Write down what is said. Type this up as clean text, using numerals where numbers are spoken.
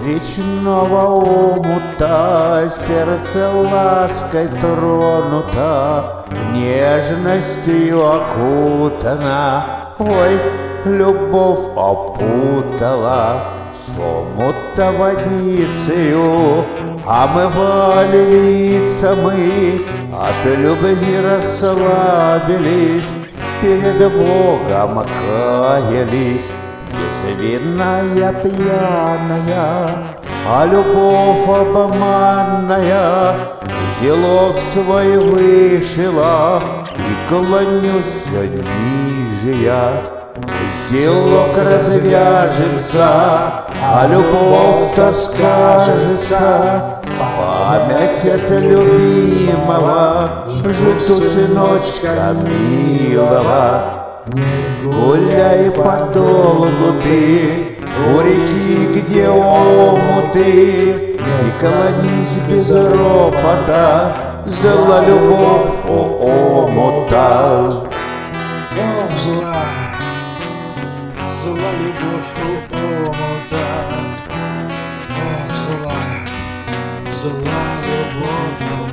речного омута сердце лаской тронуто, нежностью окутана. Ой, любовь опутала с омута водицею, омывали лица мы, от любви расслабились, перед Богом каялись. Безвинная пьяная, а любовь обманная узелок свой вышила, и клонюсь все ниже я. Узелок развяжется, а любовь-то скажется в память от любимого, жду сыночка милого. Не гуляй подолгу ты у реки, где омуты, не клонись без ропота, зла любовь у омута. Ох, зла любовь у омута. Ох, зла любовь.